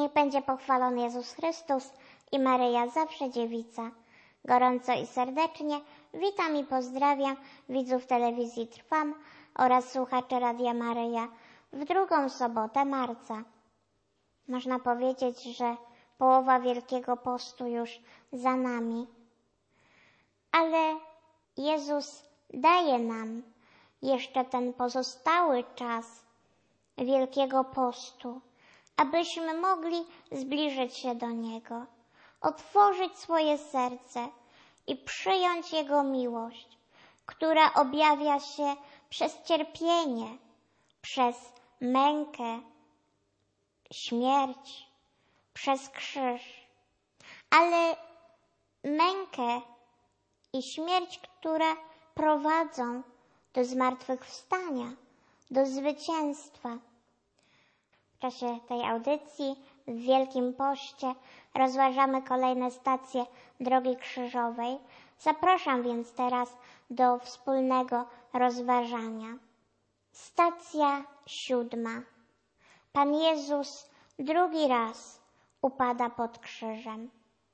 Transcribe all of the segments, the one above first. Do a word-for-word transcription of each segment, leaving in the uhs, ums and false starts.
Niech będzie pochwalony Jezus Chrystus i Maryja zawsze dziewica. Gorąco i serdecznie witam i pozdrawiam widzów telewizji Trwam oraz słuchaczy Radia Maryja w drugą sobotę marca. Można powiedzieć, że połowa Wielkiego Postu już za nami. Ale Jezus daje nam jeszcze ten pozostały czas Wielkiego Postu, abyśmy mogli zbliżyć się do Niego, otworzyć swoje serce i przyjąć Jego miłość, która objawia się przez cierpienie, przez mękę, śmierć, przez krzyż. Ale mękę i śmierć, które prowadzą do zmartwychwstania, do zwycięstwa. W czasie tej audycji w Wielkim Poście rozważamy kolejne stacje Drogi Krzyżowej. Zapraszam więc teraz do wspólnego rozważania. Stacja siódma. Pan Jezus drugi raz upada pod krzyżem.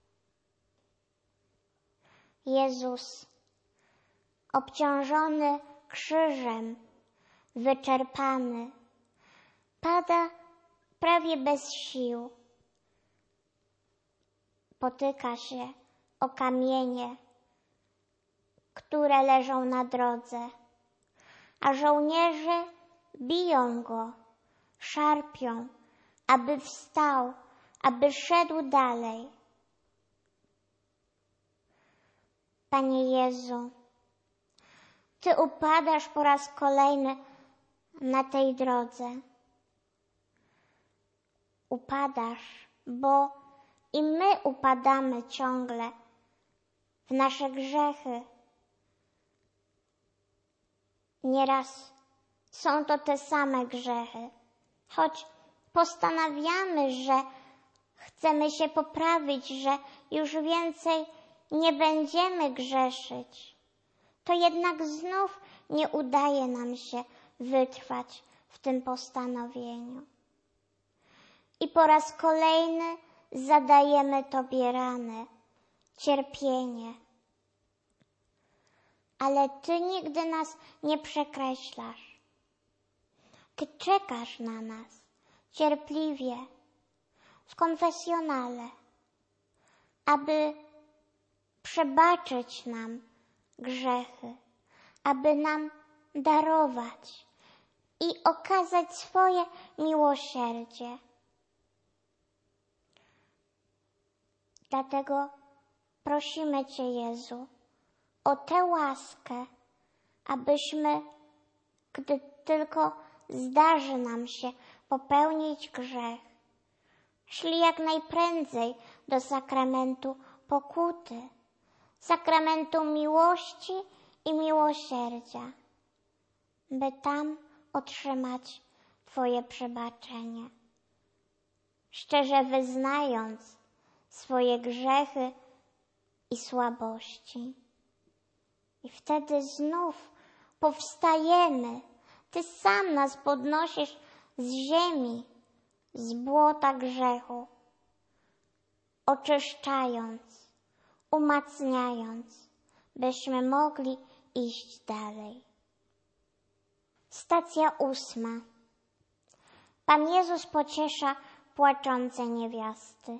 Jezus, obciążony krzyżem, wyczerpany, pada prawie bez sił. Potyka się o kamienie, które leżą na drodze, a żołnierze biją go, szarpią, aby wstał, aby szedł dalej. Panie Jezu, Ty upadasz po raz kolejny na tej drodze. Upadasz, bo i my upadamy ciągle w nasze grzechy. Nieraz są to te same grzechy, choć postanawiamy, że chcemy się poprawić, że już więcej nie będziemy grzeszyć, to jednak znów nie udaje nam się wytrwać w tym postanowieniu. I po raz kolejny zadajemy Tobie ranę, cierpienie. Ale Ty nigdy nas nie przekreślasz. Ty czekasz na nas cierpliwie w konfesjonale, aby przebaczyć nam grzechy, aby nam darować i okazać swoje miłosierdzie. Dlatego prosimy Cię, Jezu, o tę łaskę, abyśmy, gdy tylko zdarzy nam się popełnić grzech, szli jak najprędzej do sakramentu pokuty, sakramentu miłości i miłosierdzia, by tam otrzymać Twoje przebaczenie. Szczerze wyznając swoje grzechy i słabości. I wtedy znów powstajemy. Ty sam nas podnosisz z ziemi, z błota grzechu, oczyszczając, umacniając, byśmy mogli iść dalej. Stacja ósma. Pan Jezus pociesza płaczące niewiasty.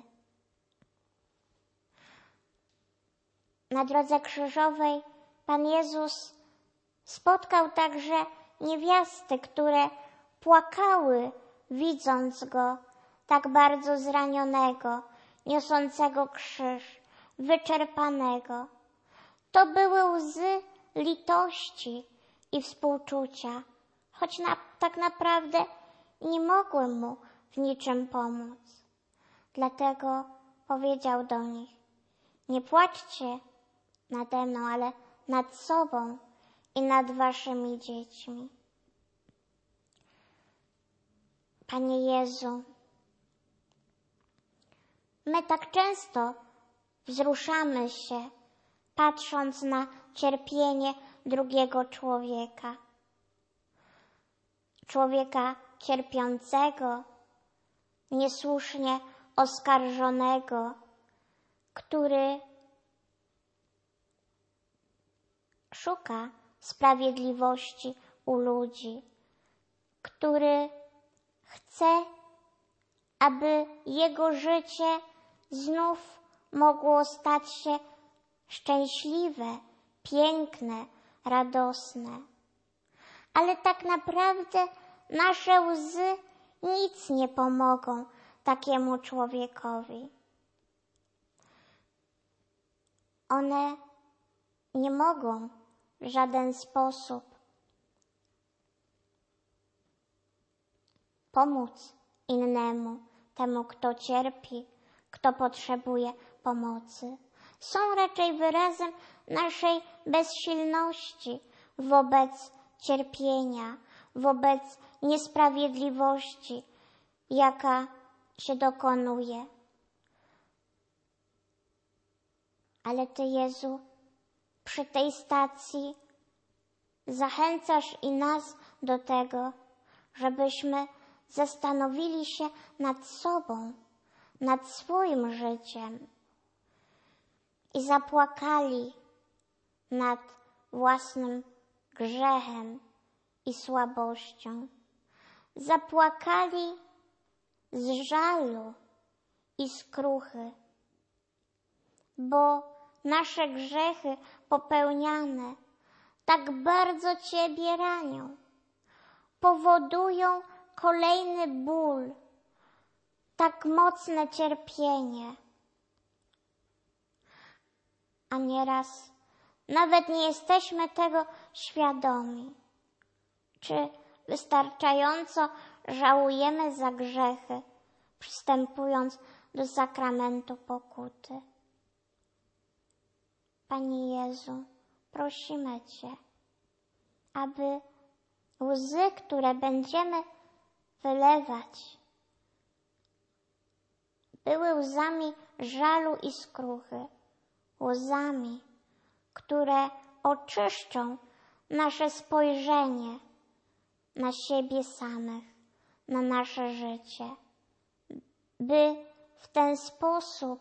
Na drodze krzyżowej Pan Jezus spotkał także niewiasty, które płakały, widząc Go tak bardzo zranionego, niosącego krzyż, wyczerpanego. To były łzy litości i współczucia, choć na, tak naprawdę nie mogły Mu w niczym pomóc. Dlatego powiedział do nich: nie płaczcie nade mną, ale nad sobą i nad waszymi dziećmi. Panie Jezu, my tak często wzruszamy się, patrząc na cierpienie drugiego człowieka. Człowieka cierpiącego, niesłusznie oskarżonego, który szuka sprawiedliwości u ludzi, który chce, aby jego życie znów mogło stać się szczęśliwe, piękne, radosne. Ale tak naprawdę nasze łzy nic nie pomogą takiemu człowiekowi. One nie mogą w żaden sposób pomóc innemu, temu, kto cierpi, kto potrzebuje pomocy. Są raczej wyrazem naszej bezsilności wobec cierpienia, wobec niesprawiedliwości, jaka się dokonuje. Ale Ty, Jezu, przy tej stacji zachęcasz i nas do tego, żebyśmy zastanowili się nad sobą, nad swoim życiem i zapłakali nad własnym grzechem i słabością. Zapłakali z żalu i skruchy, bo nasze grzechy popełniane tak bardzo Ciebie ranią, powodują kolejny ból, tak mocne cierpienie. A nieraz nawet nie jesteśmy tego świadomi. Czy wystarczająco żałujemy za grzechy, przystępując do sakramentu pokuty? Panie Jezu, prosimy Cię, aby łzy, które będziemy wylewać, były łzami żalu i skruchy, łzami, które oczyszczą nasze spojrzenie na siebie samych, na nasze życie, by w ten sposób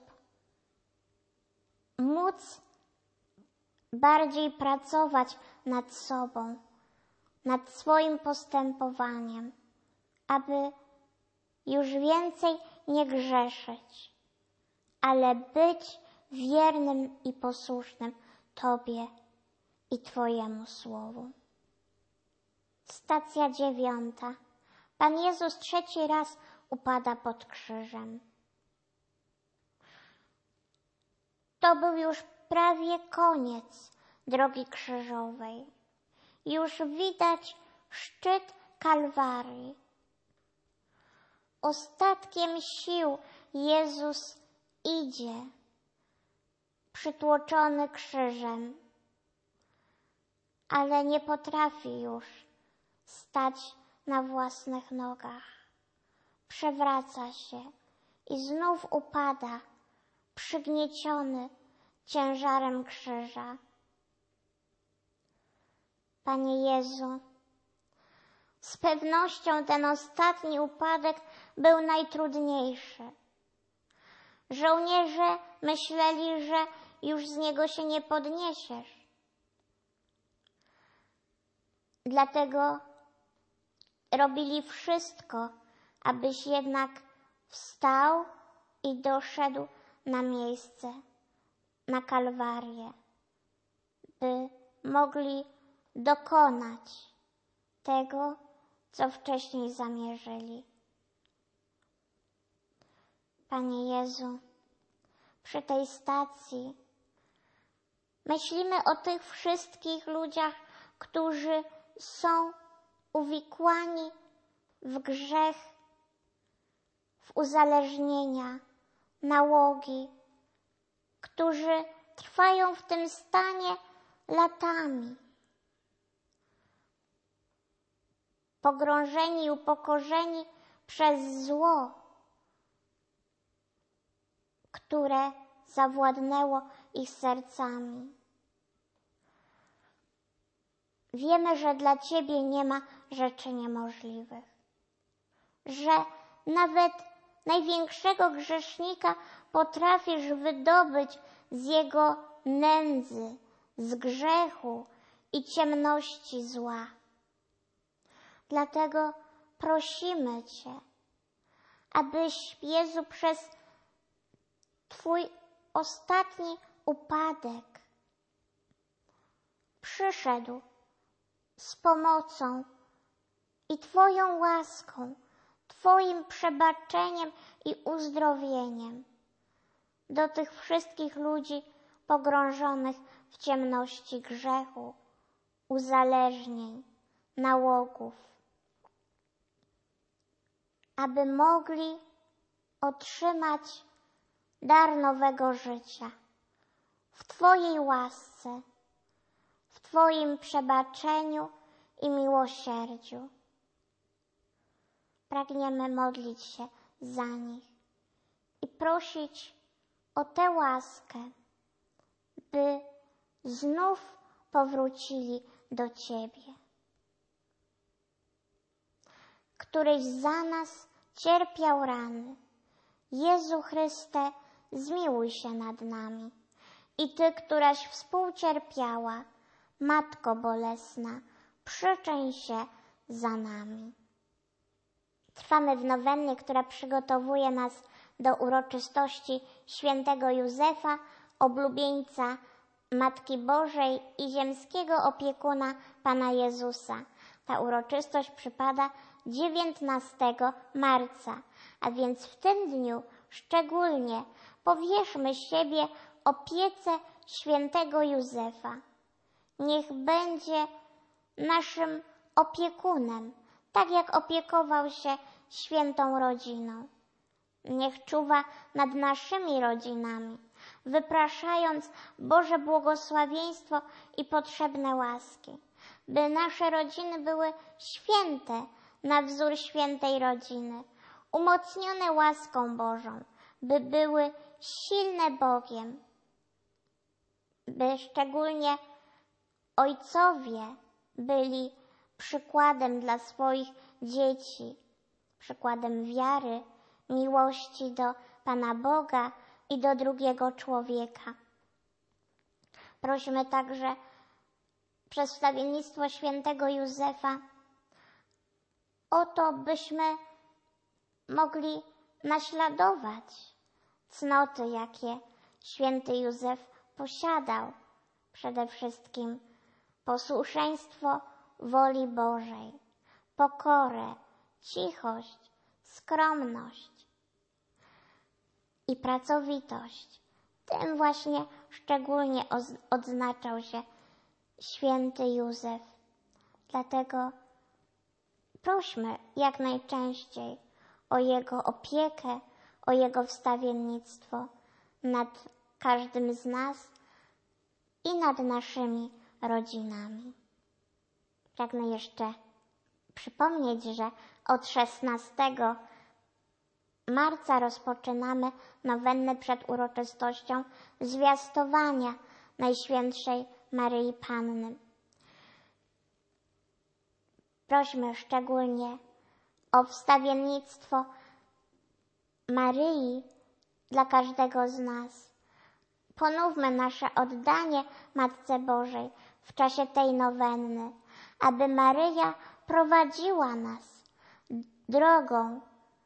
móc bardziej pracować nad sobą, nad swoim postępowaniem, aby już więcej nie grzeszyć, ale być wiernym i posłusznym Tobie i Twojemu słowu. Stacja dziewiąta. Pan Jezus trzeci raz upada pod krzyżem. To był już prawie koniec drogi krzyżowej. Już widać szczyt Kalwarii. Ostatkiem sił Jezus idzie, przytłoczony krzyżem, ale nie potrafi już stać na własnych nogach. Przewraca się i znów upada, przygnieciony ciężarem krzyża. Panie Jezu, z pewnością ten ostatni upadek był najtrudniejszy. Żołnierze myśleli, że już z niego się nie podniesiesz. Dlatego robili wszystko, abyś jednak wstał i doszedł na miejsce, na Kalwarię, by mogli dokonać tego, co wcześniej zamierzyli. Panie Jezu, przy tej stacji myślimy o tych wszystkich ludziach, którzy są uwikłani w grzech, w uzależnienia, nałogi, którzy trwają w tym stanie latami. Pogrążeni i upokorzeni przez zło, które zawładnęło ich sercami. Wiemy, że dla Ciebie nie ma rzeczy niemożliwych, że nawet największego grzesznika potrafisz wydobyć z jego nędzy, z grzechu i ciemności zła. Dlatego prosimy Cię, abyś, Jezu, przez Twój ostatni upadek przyszedł z pomocą i Twoją łaską, Twoim przebaczeniem i uzdrowieniem do tych wszystkich ludzi pogrążonych w ciemności grzechu, uzależnień, nałogów, aby mogli otrzymać dar nowego życia w Twojej łasce, w Twoim przebaczeniu i miłosierdziu. Pragniemy modlić się za nich i prosić o tę łaskę, by znów powrócili do Ciebie, któryś za nas cierpiał rany. Jezu Chryste, zmiłuj się nad nami. I Ty, któraś współcierpiała, Matko Bolesna, przyczyń się za nami. Trwamy w nowennie, która przygotowuje nas do uroczystości świętego Józefa, oblubieńca Matki Bożej i ziemskiego opiekuna Pana Jezusa. Ta uroczystość przypada dziewiętnastego marca, a więc w tym dniu szczególnie powierzmy siebie opiece świętego Józefa. Niech będzie naszym opiekunem, tak jak opiekował się świętą rodziną. Niech czuwa nad naszymi rodzinami, wypraszając Boże błogosławieństwo i potrzebne łaski, by nasze rodziny były święte na wzór świętej rodziny, umocnione łaską Bożą, by były silne Bogiem, by szczególnie ojcowie byli przykładem dla swoich dzieci, przykładem wiary, miłości do Pana Boga i do drugiego człowieka. Prosimy także przez wstawiennictwo świętego Józefa o to, byśmy mogli naśladować cnoty, jakie święty Józef posiadał. Przede wszystkim posłuszeństwo woli Bożej, pokorę, cichość, skromność i pracowitość. Tym właśnie szczególnie odznaczał się święty Józef. Dlatego prośmy jak najczęściej o jego opiekę, o jego wstawiennictwo nad każdym z nas i nad naszymi rodzinami. Pragnę jeszcze przypomnieć, że od szesnastego marca rozpoczynamy nowennę przed uroczystością zwiastowania Najświętszej Maryi Panny. Prośmy szczególnie o wstawiennictwo Maryi dla każdego z nas. Ponówmy nasze oddanie Matce Bożej w czasie tej nowenny, aby Maryja prowadziła nas drogą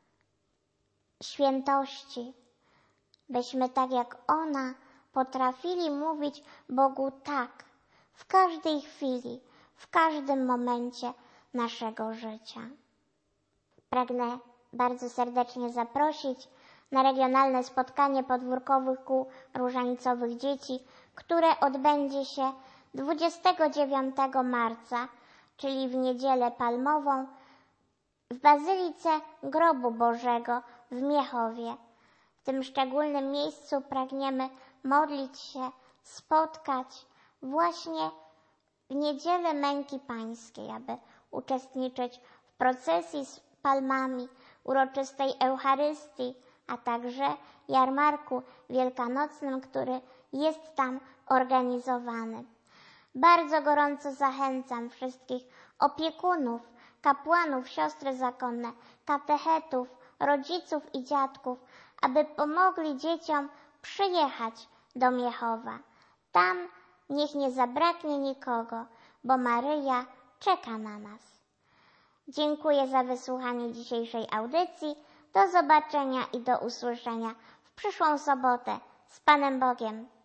świętości, byśmy tak jak ona potrafili mówić Bogu tak w każdej chwili, w każdym momencie naszego życia. Pragnę bardzo serdecznie zaprosić na regionalne spotkanie podwórkowych kół różańcowych dzieci, które odbędzie się dwudziestego dziewiątego marca, czyli w Niedzielę Palmową, w Bazylice Grobu Bożego w Miechowie. W tym szczególnym miejscu pragniemy modlić się, spotkać właśnie w Niedzielę Męki Pańskiej, aby uczestniczyć w procesji z palmami, uroczystej Eucharystii, a także jarmarku wielkanocnym, który jest tam organizowany. Bardzo gorąco zachęcam wszystkich opiekunów, kapłanów, siostry zakonne, katechetów, rodziców i dziadków, aby pomogli dzieciom przyjechać do Miechowa. Tam niech nie zabraknie nikogo, bo Maryja czeka na nas. Dziękuję za wysłuchanie dzisiejszej audycji. Do zobaczenia i do usłyszenia w przyszłą sobotę. Z Panem Bogiem.